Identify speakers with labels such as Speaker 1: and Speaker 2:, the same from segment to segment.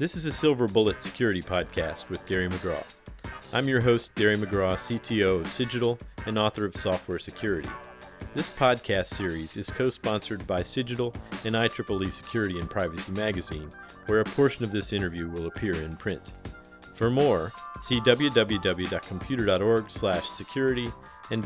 Speaker 1: This is a Silver Bullet Security Podcast with Gary McGraw. I'm your host, Gary McGraw, CTO of Cigital and author of Software Security. This podcast series is co-sponsored by Cigital and IEEE Security and Privacy Magazine, where a portion of this interview will appear in print. For more, see www.computer.org/security and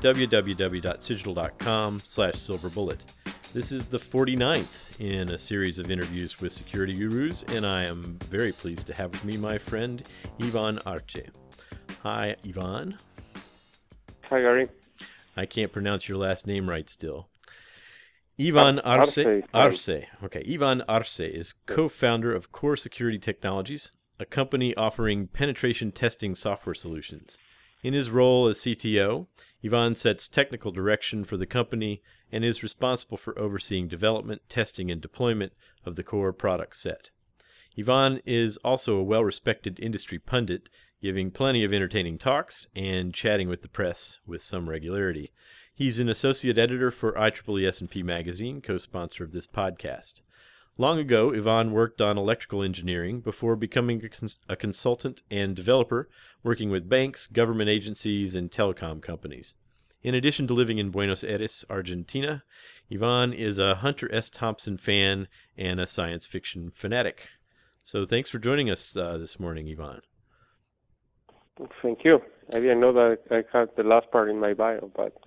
Speaker 1: www.cigital.com/silverbullet. This is the 49th in a series of interviews with security gurus, and I am very pleased to have with me my friend Ivan Arce. Hi, Ivan.
Speaker 2: Hi, Gary.
Speaker 1: I can't pronounce your last name right still. Ivan Arce. Okay, Ivan Arce is co-founder of Core Security Technologies, a company offering penetration testing software solutions. In his role as CTO, Ivan sets technical direction for the company and is responsible for overseeing development, testing, and deployment of the core product set. Ivan is also a well-respected industry pundit, giving plenty of entertaining talks and chatting with the press with some regularity. He's an associate editor for IEEE S&P Magazine, co-sponsor of this podcast. Long ago, Ivan worked on electrical engineering before becoming a consultant and developer, working with banks, government agencies, and telecom companies. In addition to living in Buenos Aires, Argentina, Ivan is a Hunter S. Thompson fan and a science fiction fanatic. So thanks for joining us this morning, Ivan.
Speaker 2: Thank you. I didn't know that I had the last part in my bio, but...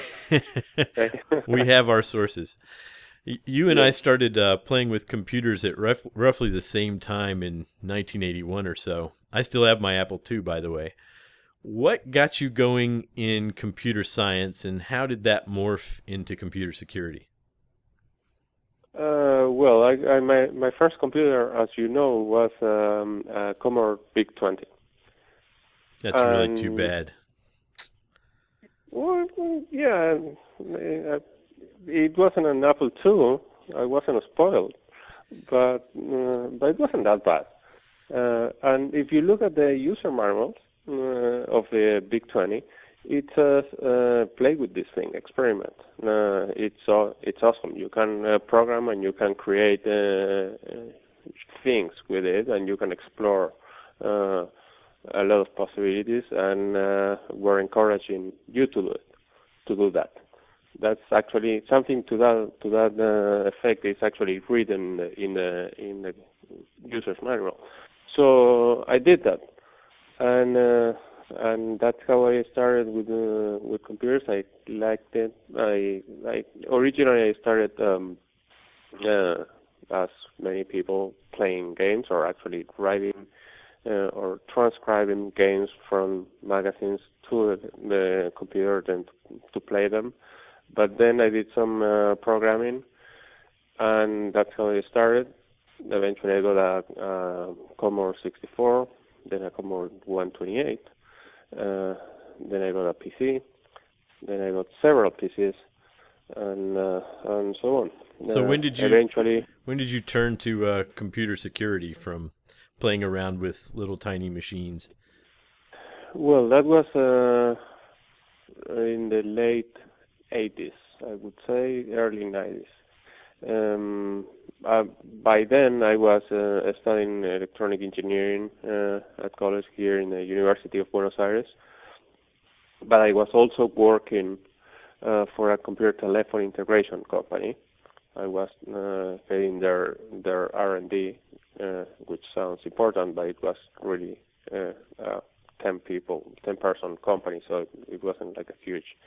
Speaker 1: We have our sources. You and I started playing with computers at roughly the same time in 1981 or so. I still have my Apple II, by the way. What got you going in computer science, and how did that morph into computer security?
Speaker 2: Well, my first computer, as you know, was a Commodore VIC-20.
Speaker 1: That's really too bad.
Speaker 2: Well, yeah, it wasn't an Apple II. I wasn't spoiled, but it wasn't that bad. And if you look at the user manuals of the VIC-20, it says play with this thing, experiment. It's awesome. You can program and you can create things with it, and you can explore a lot of possibilities. And we're encouraging you to do that. That's actually something to that effect is actually written in the user's manual. So I did that, and that's how I started with computers. I liked it. Originally I started as many people playing games, or actually writing or transcribing games from magazines to the computer then to play them. But then I did some programming, and that's how I started. Eventually I got a Commodore 64, then a Commodore 128, then I got a PC, then I got several PCs, and so on.
Speaker 1: So when did you turn to computer security from playing around with little tiny machines?
Speaker 2: Well, that was in the late 80s, I would say, early 90s. By then, I was studying electronic engineering at college here in the University of Buenos Aires. But I was also working for a computer telephone integration company. I was heading their R&D, which sounds important, but it was really 10-person company, so it wasn't like a huge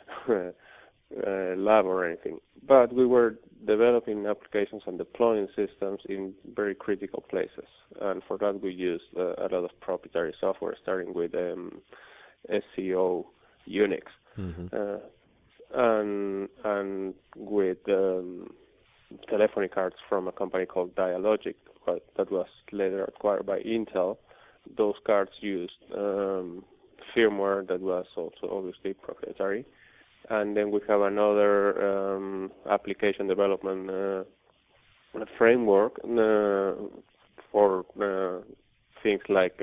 Speaker 2: lab or anything. But we were developing applications and deploying systems in very critical places. And for that, we used a lot of proprietary software, starting with SCO Unix, and with telephony cards from a company called Dialogic, that was later acquired by Intel. Those cards used firmware that was also obviously proprietary. And then we have another application development framework for things like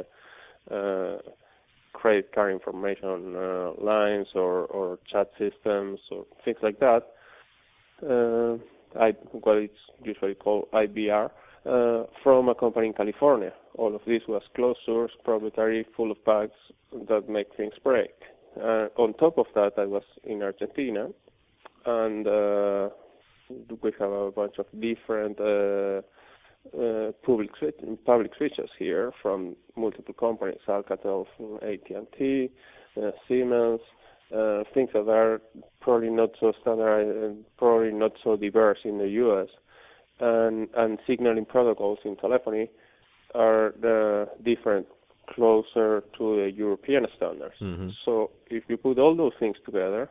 Speaker 2: credit card information lines or chat systems or things like that. What it's usually called IBR. from a company in California. All of this was closed source, proprietary, full of bugs that make things break. On top of that, I was in Argentina, and we have a bunch of different public switches here from multiple companies, Alcatel, AT&T, Siemens, things that are probably not so standardized and probably not so diverse in the U.S. And signaling protocols in telephony are different, closer to the European standards.
Speaker 1: Mm-hmm.
Speaker 2: So if you put all those things together,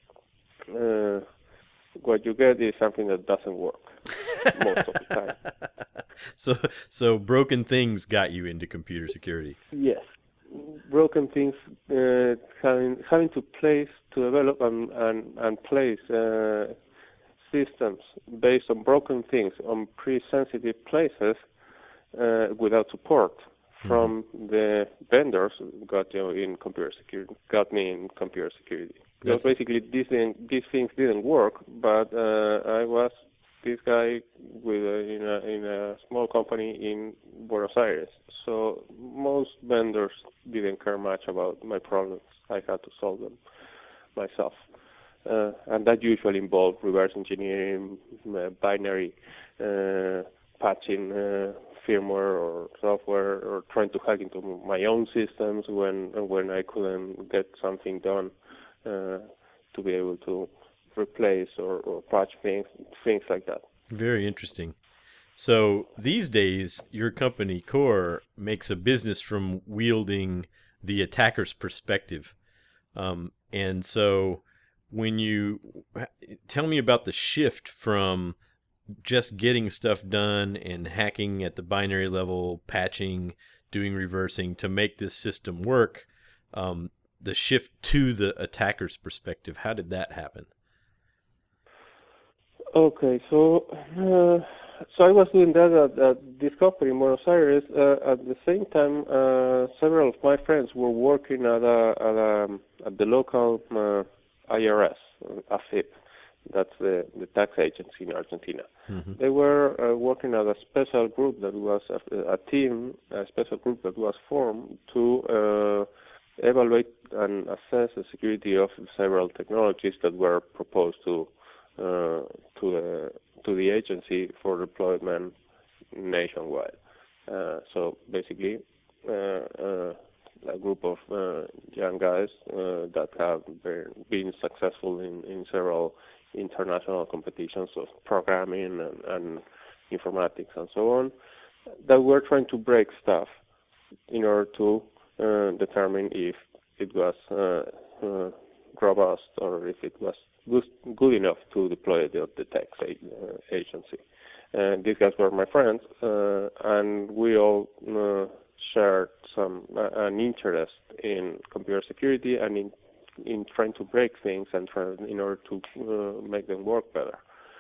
Speaker 2: what you get is something that doesn't work most of the time.
Speaker 1: So broken things got you into computer security.
Speaker 2: Yes, broken things, having to develop and place systems based on broken things on pretty sensitive places without support from the vendors got me in computer security. Because basically these things didn't work, but I was this guy in a small company in Buenos Aires. So most vendors didn't care much about my problems. I had to solve them myself. And that usually involved reverse engineering, binary patching firmware or software, or trying to hack into my own systems when I couldn't get something done to be able to replace or patch things like that.
Speaker 1: Very interesting. So these days, your company, Core, makes a business from wielding the attacker's perspective. And so when you tell me about the shift from just getting stuff done and hacking at the binary level, patching, doing reversing to make this system work, the shift to the attacker's perspective, how did that happen?
Speaker 2: Okay, so I was doing that at this company in Buenos Aires. At the same time, several of my friends were working at the local IRS, AFIP. That's the tax agency in Argentina. Mm-hmm. They were working at a special group that was a special group that was formed to evaluate and assess the security of several technologies that were proposed to the agency for deployment nationwide. So basically, a group of young guys that have been successful in several international competitions of programming and informatics and so on, that were trying to break stuff in order to determine if it was robust or if it was good enough to deploy the tax agency. And these guys were my friends, and we all shared an interest in computer security and in trying to break things and in order to make them work better.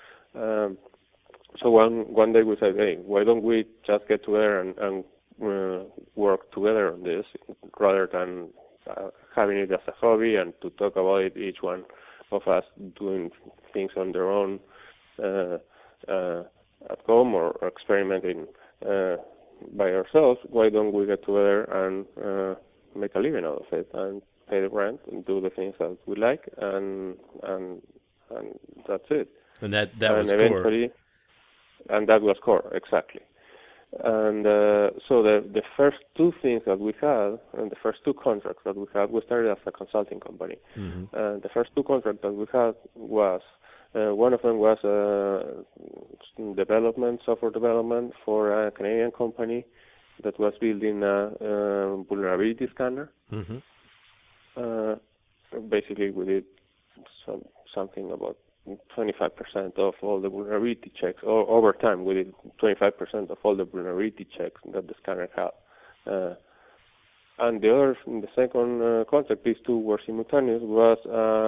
Speaker 2: So one day we said, hey, why don't we just get together and work together on this rather than having it as a hobby and to talk about it, each one of us doing things on their own at home or experimenting by ourselves. Why don't we get together and make a living out of it and pay the rent and do the things that we like, and that's it.
Speaker 1: And that was Core.
Speaker 2: And that was Core, exactly. And so the first two things that we had, and the first two contracts that we had, we started as a consulting company. Mm-hmm. The first two contracts that we had was, one of them was software development for a Canadian company that was building a vulnerability scanner. Mm-hmm. Basically, we did something about 25% of all the vulnerability checks, or over time we did 25% of all the vulnerability checks that the scanner had. And the second contract, these two were simultaneous, was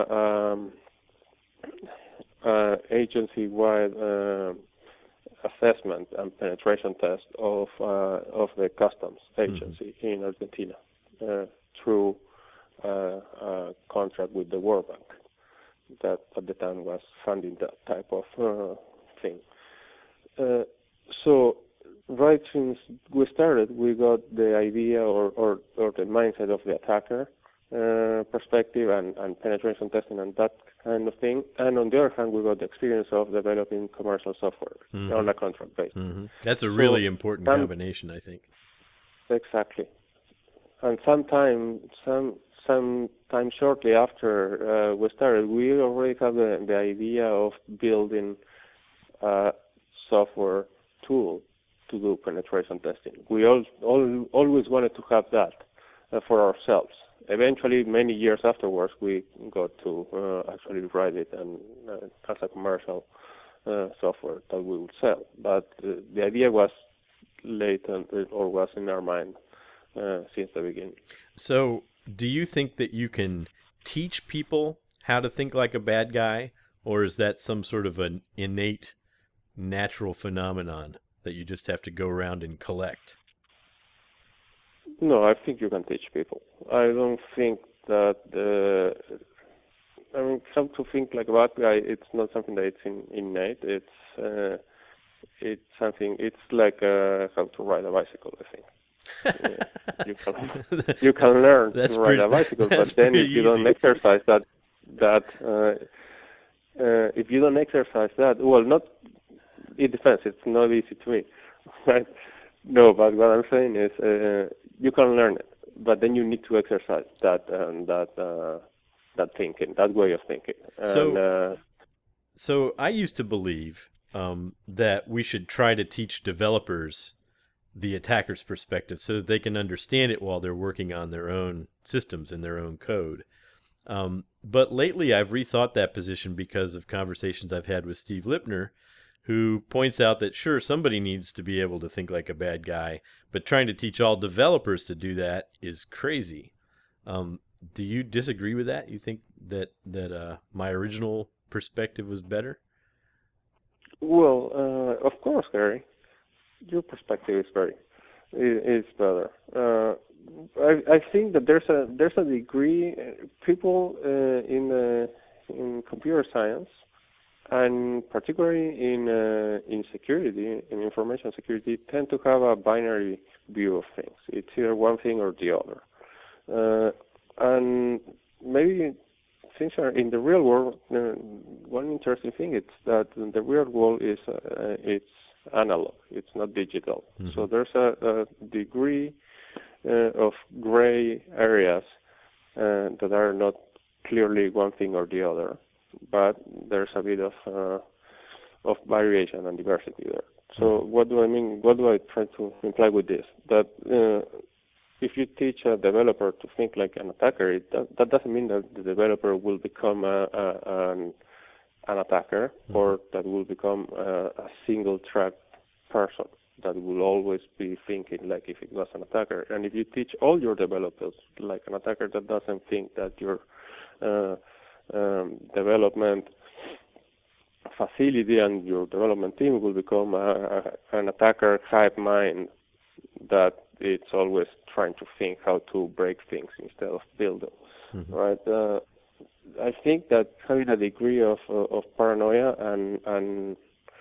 Speaker 2: agency-wide assessment and penetration test of the customs agency in Argentina through a contract with the World Bank that at the time was funding that type of thing. So right since we started, we got the idea or the mindset of the attacker perspective and penetration testing and that kind of thing. And on the other hand, we got the experience of developing commercial software on a contract basis.
Speaker 1: That's a really important combination, I think.
Speaker 2: Exactly. And sometime shortly after we started, we already had the idea of building a software tool to do penetration testing. We always wanted to have that for ourselves. Eventually, many years afterwards, we got to actually write it and as a commercial software that we would sell. But the idea was latent or was in our mind since the beginning.
Speaker 1: So, do you think that you can teach people how to think like a bad guy, or is that some sort of an innate, natural phenomenon that you just have to go around and collect?
Speaker 2: No, I think you can teach people. I don't think that how to think like a bad guy. It's not something that it's innate. It's something. It's like how to ride a bicycle, I think. You can learn to ride a bicycle, but then if you don't exercise if you don't exercise that, well, not. It depends. It's not easy to me, right? No, but what I'm saying is you can learn it, but then you need to exercise that thinking, that way of thinking.
Speaker 1: So I used to believe that we should try to teach developers the attacker's perspective so that they can understand it while they're working on their own systems and their own code. But lately I've rethought that position because of conversations I've had with Steve Lipner, who points out that, sure, somebody needs to be able to think like a bad guy, but trying to teach all developers to do that is crazy. Do you disagree with that? You think that my original perspective was better?
Speaker 2: Well, of course, Gary. Your perspective is better. I think that there's a degree people in computer science and particularly in security, in information security, tend to have a binary view of things. It's either one thing or the other. And maybe things are in the real world. One interesting thing is that the real world is it's analog. It's not digital. Mm-hmm. So there's a degree of gray areas that are not clearly one thing or the other, but there's a bit of variation and diversity there. So what do I mean? What do I try to imply with this? That if you teach a developer to think like an attacker, that doesn't mean that the developer will become an attacker, or that will become a single-track person that will always be thinking like if it was an attacker. And if you teach all your developers like an attacker, that doesn't think that your development facility and your development team will become an attacker hive mind that it's always trying to think how to break things instead of build them, right? I think that having a degree of paranoia and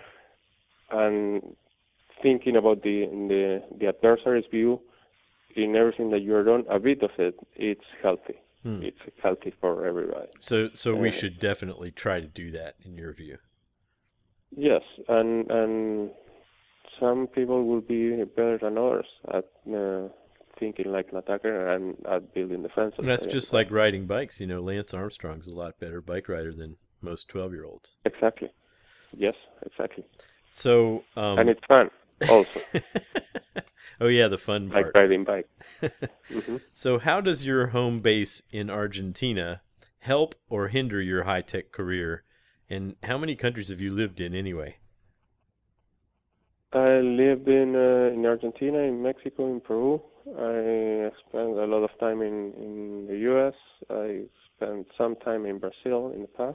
Speaker 2: thinking about the adversary's view in everything that you're doing, a bit of it's healthy. It's healthy for everybody.
Speaker 1: So we should definitely try to do that, in your view.
Speaker 2: Yes, and some people will be better than others at thinking like an attacker and at building defenses.
Speaker 1: That's just like riding bikes. You know, Lance Armstrong's a lot better bike rider than most 12-year-olds.
Speaker 2: Exactly. Yes, exactly.
Speaker 1: So
Speaker 2: and it's fun also.
Speaker 1: Oh yeah, the fun part.
Speaker 2: Like riding bike.
Speaker 1: So how does your home base in Argentina help or hinder your high-tech career? And how many countries have you lived in anyway?
Speaker 2: I lived in Argentina, in Mexico, in Peru. I spent a lot of time in the U.S. I spent some time in Brazil in the past.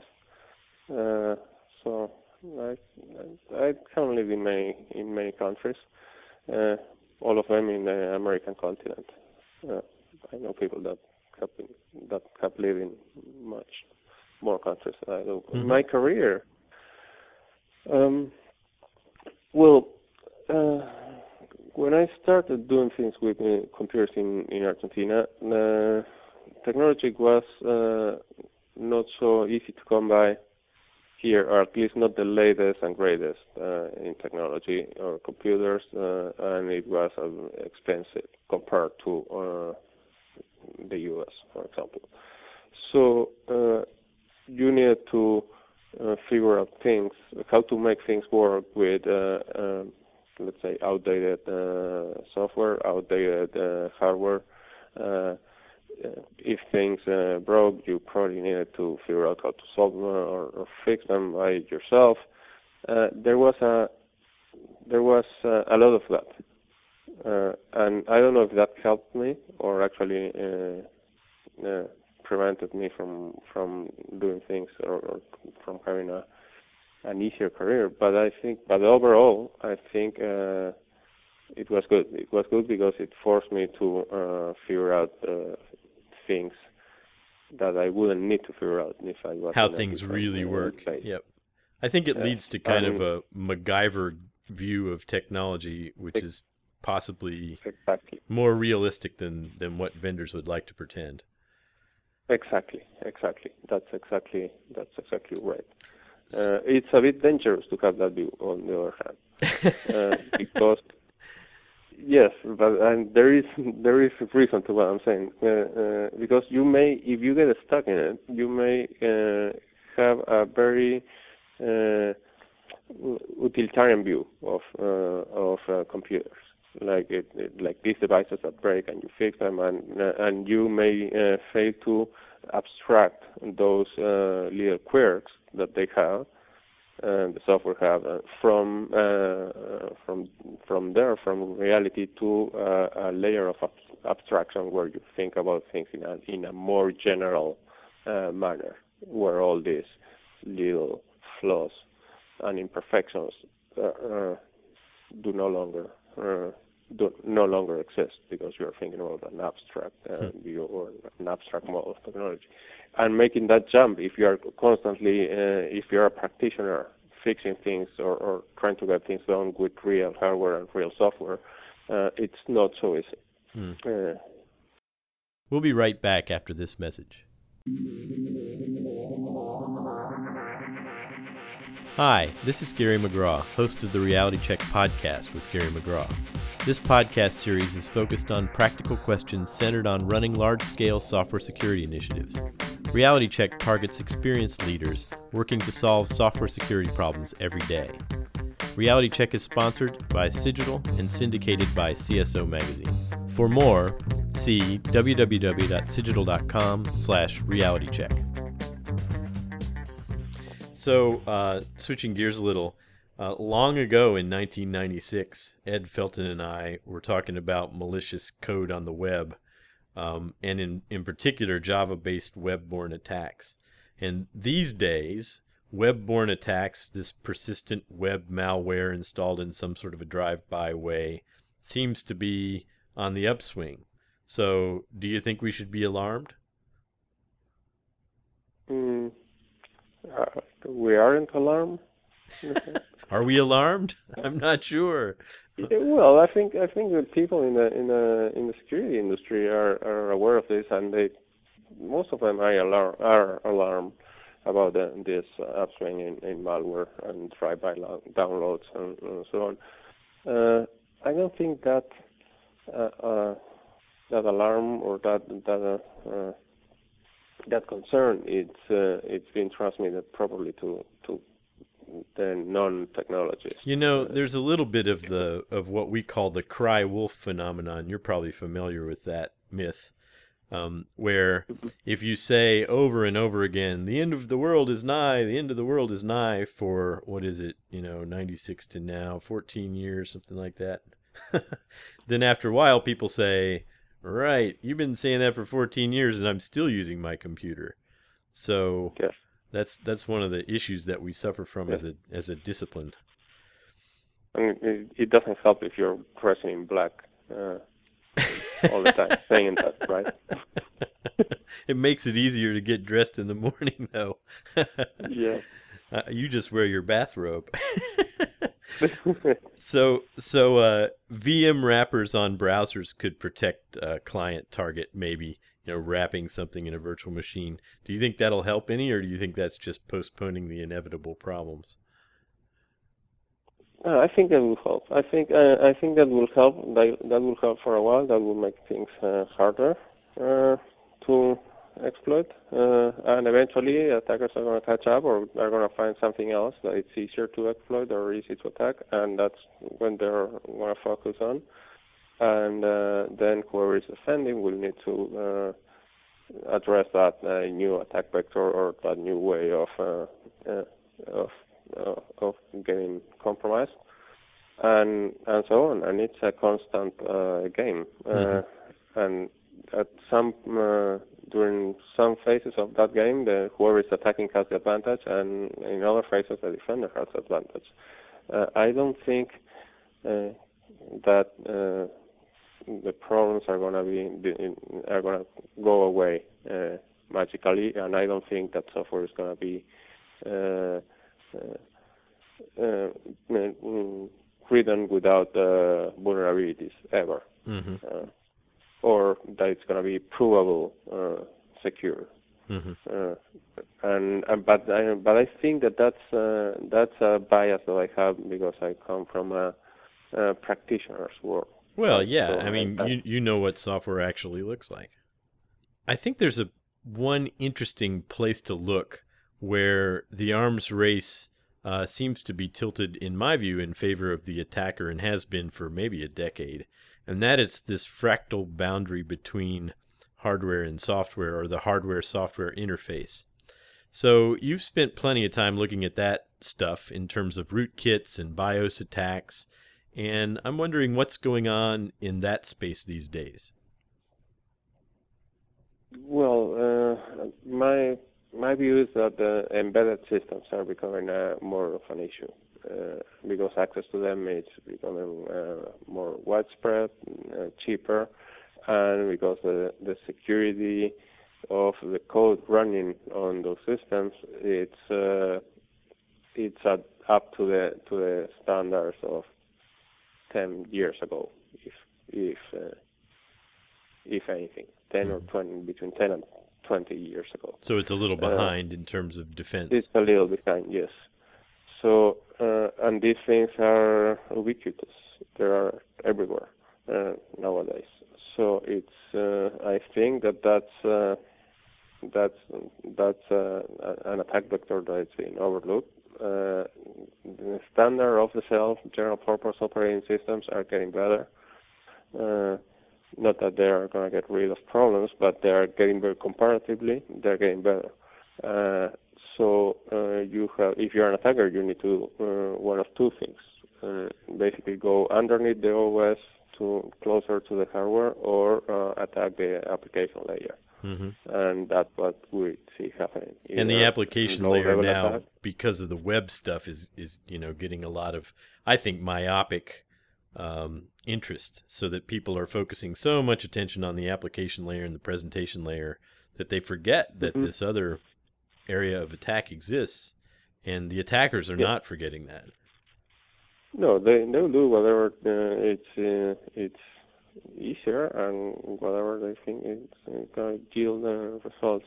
Speaker 2: So I can live in many countries. All of them in the American continent. I know people that have lived in much more countries than I do. My career, when I started doing things with computers in Argentina, technology was not so easy to come by here, or at least not the latest and greatest in technology or computers, and it was expensive compared to the U.S., for example. So you needed to figure out things, how to make things work with, let's say, outdated software, outdated hardware. If things broke, you probably needed to figure out how to solve them or fix them by yourself. There was a lot of that, and I don't know if that helped me or actually prevented me from doing things or from having an easier career. But overall, I think it was good. It was good because it forced me to figure out things that I wouldn't need to figure out if I was
Speaker 1: how things really work. Yep. I think it leads to kind of a MacGyver view of technology, which is possibly more realistic than what vendors would like to pretend.
Speaker 2: Exactly. That's exactly right. It's a bit dangerous to have that view, on the other hand, because yes, but there is a reason to what I'm saying. Because you may, if you get stuck in it, you may have a very utilitarian view of computers. Like these devices that break and you fix them, and you may fail to abstract those little quirks that they have, the software have, from reality to a layer of abstraction where you think about things in a more general manner, where all these little flaws and imperfections do no longer exist because you are thinking about an abstract view or an abstract model of technology. And making that jump, if you are constantly, if you're a practitioner fixing things or trying to get things done with real hardware and real software, it's not so easy.
Speaker 1: We'll be right back after this message. Hi, this is Gary McGraw, host of the Reality Check podcast with Gary McGraw. This podcast series is focused on practical questions centered on running large-scale software security initiatives. Reality Check targets experienced leaders working to solve software security problems every day. Reality Check is sponsored by Cigital and syndicated by CSO Magazine. For more, see www.cigital.com/realitycheck. So, switching gears a little, long ago in 1996, Ed Felton and I were talking about malicious code on the web, and in particular Java-based web-borne attacks. And these days, web-borne attacks, this persistent web malware installed in some sort of a drive-by way, seems to be on the upswing. So, do you think we should be alarmed?
Speaker 2: We aren't alarmed.
Speaker 1: Are we alarmed? I'm not sure.
Speaker 2: Well, I think that people in the security industry are aware of this, and most of them are alarmed about this upswing in malware and drive-by downloads and so on. I don't think that alarm or that concern it's been transmitted properly to the non-technologists.
Speaker 1: You know, there's a little bit of what we call the cry wolf phenomenon. You're probably familiar with that myth, where if you say over and over again, the end of the world is nigh, the end of the world is nigh, for what is it, 96 to now, 14 years, something like that. Then after a while, people say, right, you've been saying that for 14 years and I'm still using my computer. So
Speaker 2: yes.
Speaker 1: That's one of the issues that we suffer from as a discipline.
Speaker 2: I mean, it doesn't help if you're dressing in black all the time, saying that, right?
Speaker 1: It makes it easier to get dressed in the morning, though.
Speaker 2: Yeah.
Speaker 1: You just wear your bathrobe. So VM wrappers on browsers could protect client target, maybe, wrapping something in a virtual machine. Do you think that'll help any, or do you think that's just postponing the inevitable problems?
Speaker 2: I think that will help. I think that will help. That will help for a while. That will make things harder to exploit, and eventually attackers are going to catch up, or are going to find something else that it's easier to exploit or easy to attack, and that's when they're going to focus on. And then whoever is defending will need to address that new attack vector or that new way of getting compromised, and so on. And it's a constant game. And at some during some phases of that game, whoever is attacking has the advantage, and in other phases, the defender has the advantage. I don't think that the problems are going to go away magically, and I don't think that software is going to be written without vulnerabilities ever, or that it's going to be provable secure. But I think that's a bias that I have because I come from a practitioner's world.
Speaker 1: Well, yeah, so, I mean, you know what software actually looks like. I think there's one interesting place to look where the arms race seems to be tilted, in my view, in favor of the attacker, and has been for maybe a decade, and that it's this fractal boundary between hardware and software, or the hardware-software interface. So you've spent plenty of time looking at that stuff in terms of rootkits and BIOS attacks, and I'm wondering what's going on in that space these days.
Speaker 2: Well, my view is that embedded systems are becoming more of an issue because access to them is becoming more widespread, cheaper, and because the security of the code running on those systems it's up to the standards of 10 years ago, if anything, 10 or 20, between 10 and 20 years ago.
Speaker 1: So it's a little behind in terms of defense.
Speaker 2: It's a little behind, yes. So, and these things are ubiquitous. They are everywhere nowadays. So it's, I think that's an attack vector that is being overlooked. The standard off-the-shelf general purpose operating systems are getting better. Not that they are going to get rid of problems, but they are getting very comparatively, they're getting better. So you have, if you're an attacker, you need to one of two things: basically go underneath the OS to closer to the hardware, or attack the application layer. And that's what we see happening.
Speaker 1: And the application layer now, attack, because of the web stuff, is getting a lot of, I think, myopic interest, so that people are focusing so much attention on the application layer and the presentation layer that they forget that this other area of attack exists, and the attackers are not forgetting that.
Speaker 2: No, they'll do whatever it's easier and whatever they think it's going to yield results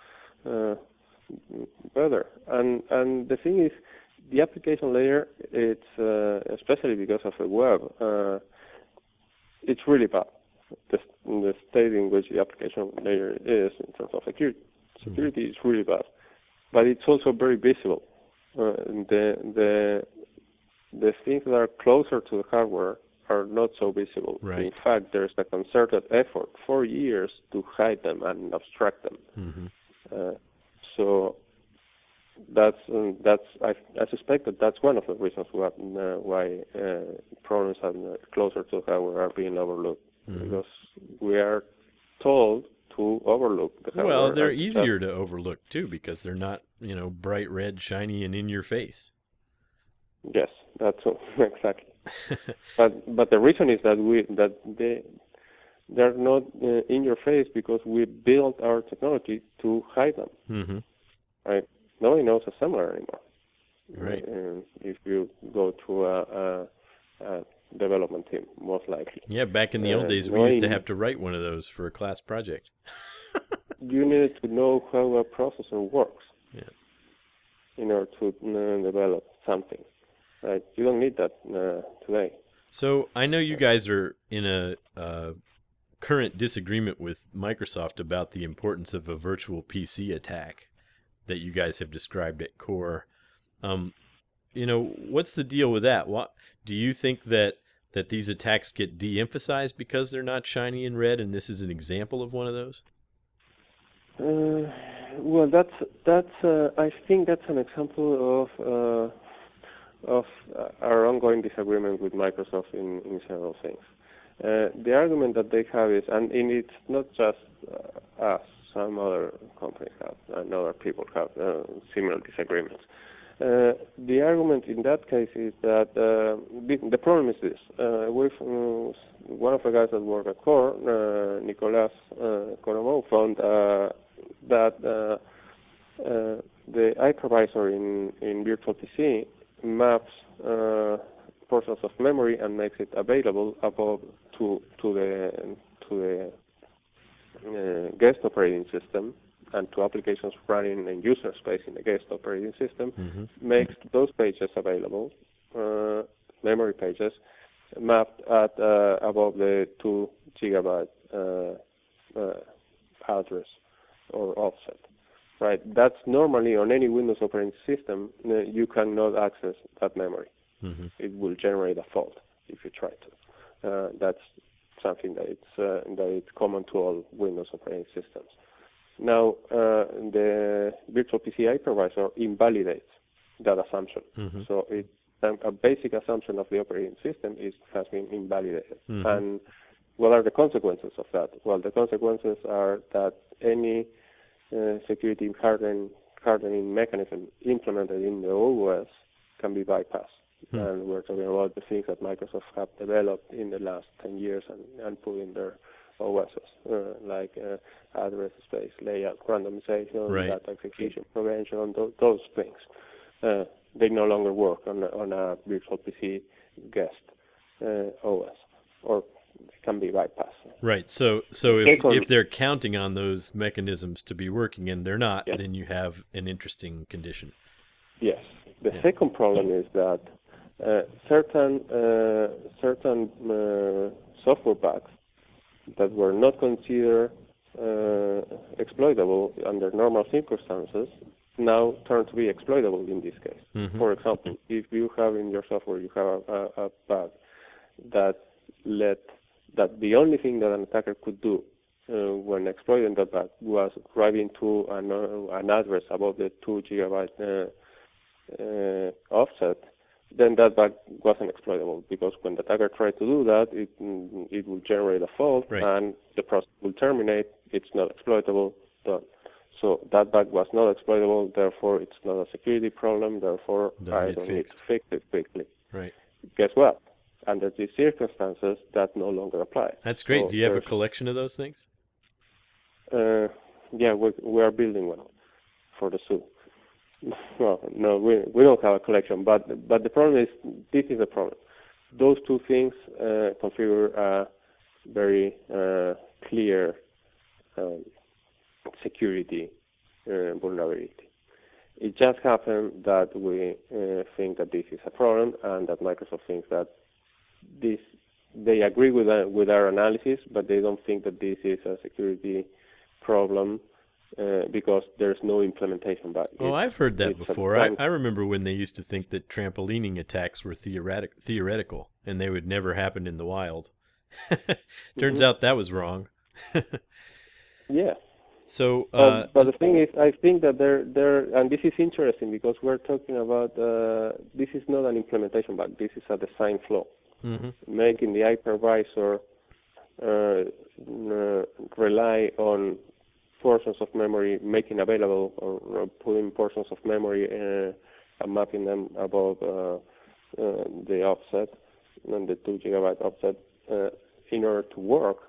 Speaker 2: better. And the thing is, the application layer, it's especially because of the web, it's really bad. The state in which the application layer is in terms of security is really bad, but it's also very visible. The things that are closer to the hardware are not so visible.
Speaker 1: Right.
Speaker 2: In fact, there's a concerted effort for years to hide them and abstract them. So that's I suspect that's one of the reasons why problems closer to hardware are being overlooked, because we are told to overlook the hardware.
Speaker 1: Well, they're easier to overlook too, because they're not bright red, shiny, and in your face.
Speaker 2: Yes, that's exactly. but the reason is that they're not in your face because we built our technology to hide them. Right? Nobody knows assembler anymore.
Speaker 1: Right.
Speaker 2: If you go to a development team, most likely.
Speaker 1: Yeah, back in the old days, we used to have to write one of those for a class project.
Speaker 2: You need to know how a processor works in order to develop something. Right? You don't need that today.
Speaker 1: So I know you guys are in a current disagreement with Microsoft about the importance of a virtual PC attack that you guys have described at Core. What's the deal with that? What do you think that these attacks get de-emphasized because they're not shiny and red, and this is an example of one of those?
Speaker 2: Well, I think that's an example of our ongoing disagreement with Microsoft in several things. The argument that they have is, and it's not just us, some other companies have, and other people have similar disagreements. The argument in that case is that the problem is this. One of the guys that work at Core, Nicolas Coromon, found that the hypervisor in Virtual PC maps portions of memory and makes it available above to the guest operating system and to applications running in user space in the guest operating system, makes those pages available, memory pages, mapped at above the 2 gigabyte address or offset. Right? That's normally on any Windows operating system, you cannot access that memory. It will generate a fault if you try to. That's something that it's common to all Windows operating systems. Now, the Virtual PC hypervisor invalidates that assumption. So a basic assumption of the operating system has been invalidated. And what are the consequences of that? Well, the consequences are that any security hardening mechanism implemented in the OS can be bypassed. And we're talking about the things that Microsoft have developed in the last 10 years and put in their OSs, like address space layout, randomization, data execution prevention, those things. They no longer work on a virtual PC guest OS, or can be bypassed.
Speaker 1: Right. So if they're counting on those mechanisms to be working and they're not, then you have an interesting condition.
Speaker 2: Yes. The second problem is that certain software bugs that were not considered exploitable under normal circumstances now turn to be exploitable in this case. For example, if you have in your software, you have a bug that the only thing that an attacker could do when exploiting that bug was driving to an address above the 2 gigabyte offset, then that bug wasn't exploitable, because when the attacker tried to do that, it will generate a fault, and the process will terminate. It's not exploitable. Done. So that bug was not exploitable, therefore it's not a security problem, therefore I don't need to fix it quickly.
Speaker 1: Right.
Speaker 2: Guess what? Under these circumstances, that no longer applies.
Speaker 1: That's great. So do you have a collection of those things?
Speaker 2: Yeah, we are building one for the zoo. Well, no, we don't have a collection, but the problem is, this is the problem. Those two things configure a very clear security vulnerability. It just happened that we think that this is a problem, and that Microsoft thinks that they agree with our analysis, but they don't think that this is a security problem because there's no implementation bug.
Speaker 1: Oh, I've heard that before. I remember when they used to think that trampolining attacks were theoretical and they would never happen in the wild. Turns out that was wrong.
Speaker 2: Yeah.
Speaker 1: So,
Speaker 2: but the thing is, I think that and this is interesting because we're talking about this is not an implementation bug. This is a design flaw, making the hypervisor rely on portions of memory, making available or putting portions of memory and mapping them above the offset, and the 2 gigabyte offset, in order to work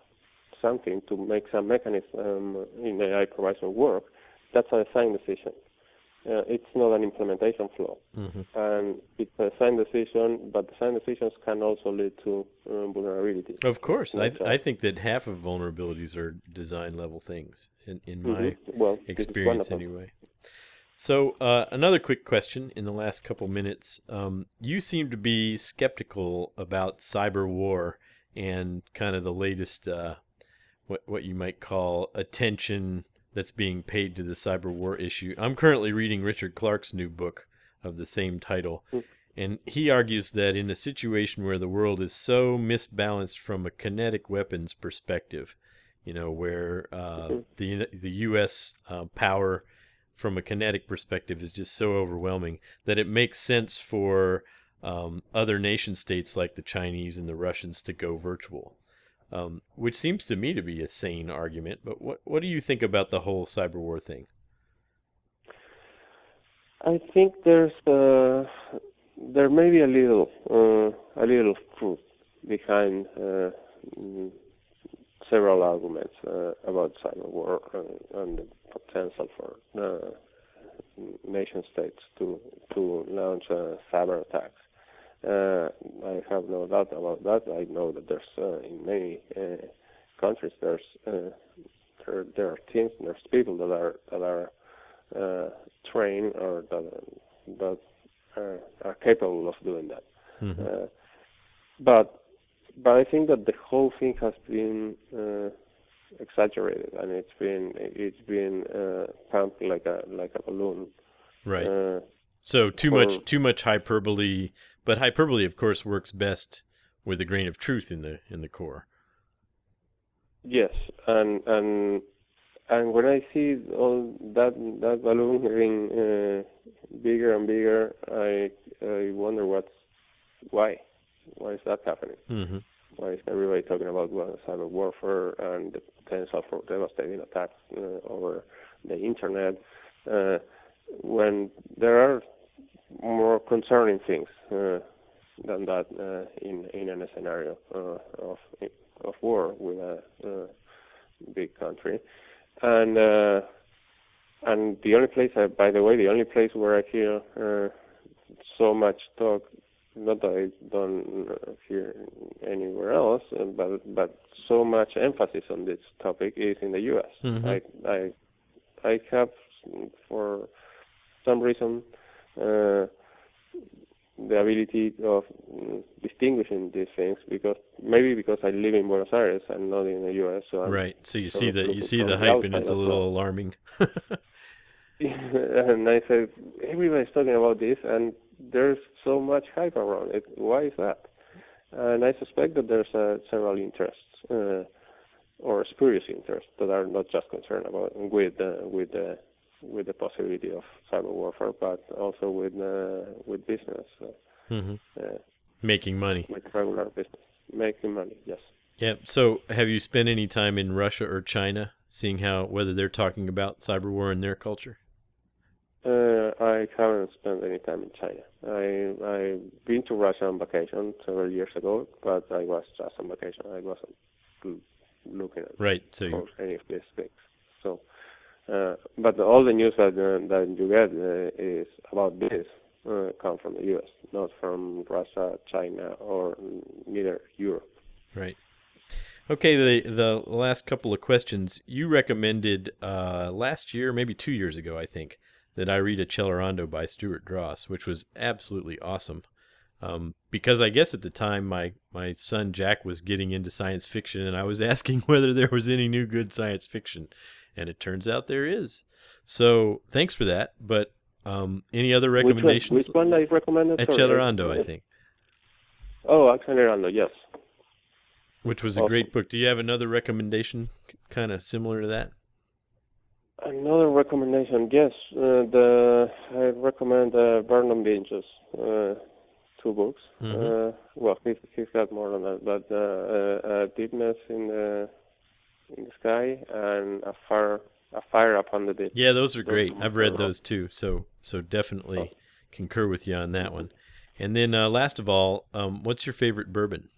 Speaker 2: to make some mechanism in the hypervisor work. That's a design decision. it's not an implementation flaw. And it's a design decision, but design decisions can also lead to vulnerability.
Speaker 1: Of course. I think that half of vulnerabilities are design-level things, in my experience anyway. So another quick question in the last couple minutes. You seem to be skeptical about cyber war and kind of the latest, what you might call attention that's being paid to the cyber war issue. I'm currently reading Richard Clarke's new book of the same title, and he argues that in a situation where the world is so misbalanced from a kinetic weapons perspective, where the U.S. Power from a kinetic perspective is just so overwhelming that it makes sense for other nation states like the Chinese and the Russians to go virtual. Which seems to me to be a sane argument, but what do you think about the whole cyber war thing?
Speaker 2: I think there may be a little truth behind several arguments about cyber war and the potential for nation states to launch cyber attacks. I have no doubt about that. I know that there's in many countries there are teams, there's people that are trained or that are capable of doing that. But I think that the whole thing has been exaggerated, and it's been pumped like a balloon.
Speaker 1: Right. So too much hyperbole. But hyperbole, of course, works best with a grain of truth in the core.
Speaker 2: Yes, and when I see all that balloon getting bigger and bigger, I wonder why is that happening? Why is everybody talking about cyber warfare and the potential for devastating attacks over the internet when there are more concerning things than that in a scenario of war with a big country, and the only place, by the way, the only place where I hear so much talk, not that I don't hear anywhere else, but so much emphasis on this topic is in the U.S. I have, for some reason, the ability of distinguishing these things because I live in Buenos Aires and not in the U.S. So
Speaker 1: right. So you see the hype and it's a little alarming.
Speaker 2: And I said, everybody's talking about this and there's so much hype around it. Why is that? And I suspect that there's several interests or spurious interests that are not just concerned about with the possibility of cyber warfare, but also with business.
Speaker 1: Making money.
Speaker 2: With regular business. Making money, yes.
Speaker 1: Yeah. So have you spent any time in Russia or China, seeing whether they're talking about cyber war in their culture?
Speaker 2: I haven't spent any time in China. I've been to Russia on vacation several years ago, but I was just on vacation. I wasn't looking at any of these things. So, but all the news that you get is about this come from the U.S., not from Russia, China, or neither Europe.
Speaker 1: Right. Okay, the last couple of questions. You recommended last year, maybe 2 years ago, I think, that I read Accelerando by Stuart Dross, which was absolutely awesome. Because I guess at the time my son Jack was getting into science fiction, and I was asking whether there was any new good science fiction, and it turns out there is. So thanks for that. But any other recommendations?
Speaker 2: Which one I recommended?
Speaker 1: Accelerando, I think.
Speaker 2: Oh, Accelerando, yes.
Speaker 1: Which was a great book. Do you have another recommendation kind of similar to that?
Speaker 2: Another recommendation, yes. I recommend Vernon Binge's 2 books. Well, he's got more than that, but Deepness in the Sky and A Fire Upon the Deep.
Speaker 1: Yeah, those are great. I've read those too, so definitely concur with you on that one. And then last of all, what's your favorite bourbon?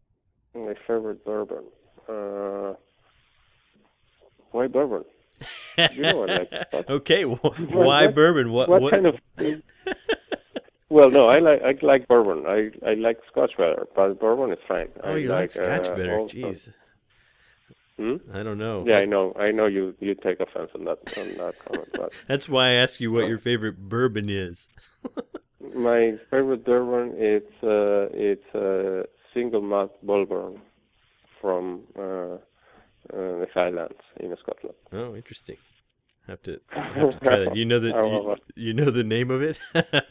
Speaker 2: My favorite bourbon? Why bourbon? You know I like Scotch.
Speaker 1: Okay, well, why bourbon?
Speaker 2: What kind of? Well, no, I like bourbon. I like Scotch better, but bourbon is fine.
Speaker 1: Oh, you like Scotch better? Jeez. I don't know.
Speaker 2: Yeah, I know. You take offense on that comment. But
Speaker 1: that's why I asked you what your favorite bourbon is.
Speaker 2: My favorite bourbon it's a single malt bourbon from the Highlands in Scotland.
Speaker 1: Oh, interesting. Have to try that. You know the name of it?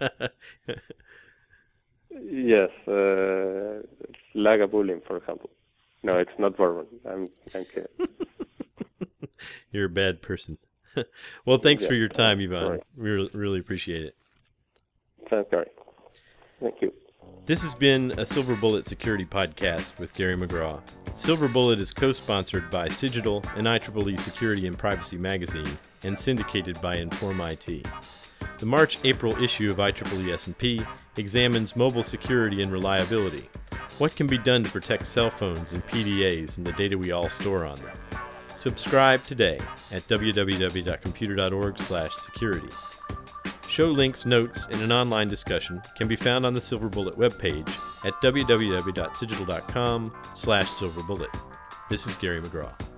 Speaker 2: Yes, Lagavulin, for example. No, it's not bourbon. I'm kidding.
Speaker 1: You're a bad person. Well, thanks for your time, Ivan. We really appreciate it.
Speaker 2: Thanks, Gary. Thank you.
Speaker 1: This has been a Silver Bullet Security Podcast with Gary McGraw. Silver Bullet is co-sponsored by Cigital and IEEE Security and Privacy Magazine and syndicated by Inform IT. The March-April issue of IEEE S&P examines mobile security and reliability. What can be done to protect cell phones and PDAs and the data we all store on them? Subscribe today at www.computer.org/security. Show links, notes, and an online discussion can be found on the Silver Bullet webpage at www.cigital.com/silverbullet. This is Gary McGraw.